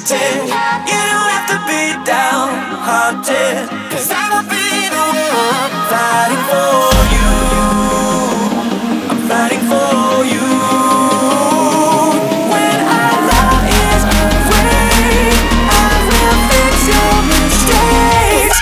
started. You don't have to be downhearted, 'cause I'll be the one fighting for you. I'm fighting for you. When our love is away, I will fix your mistakes.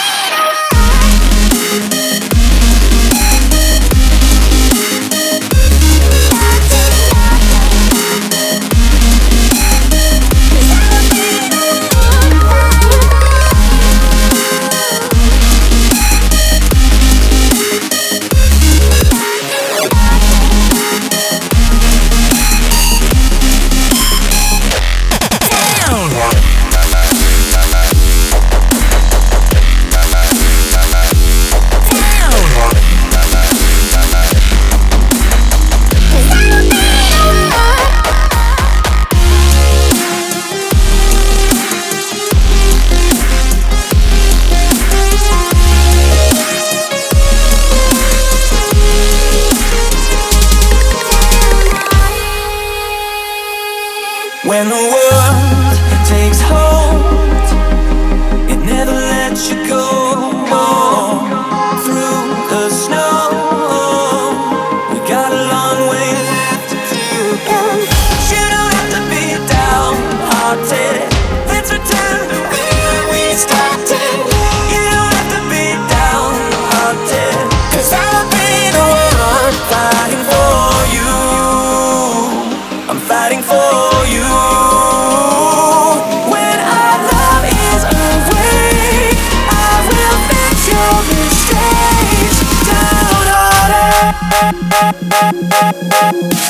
When the world takes hold, it never lets you go. Through the snow, we got a long way left to go. You don't have to be downhearted. Let's return to where we started. You don't have to be downhearted, 'cause I'll be the one fighting for you. I'm fighting for you. When our love is away, I will fix your mistakes. Downhearted.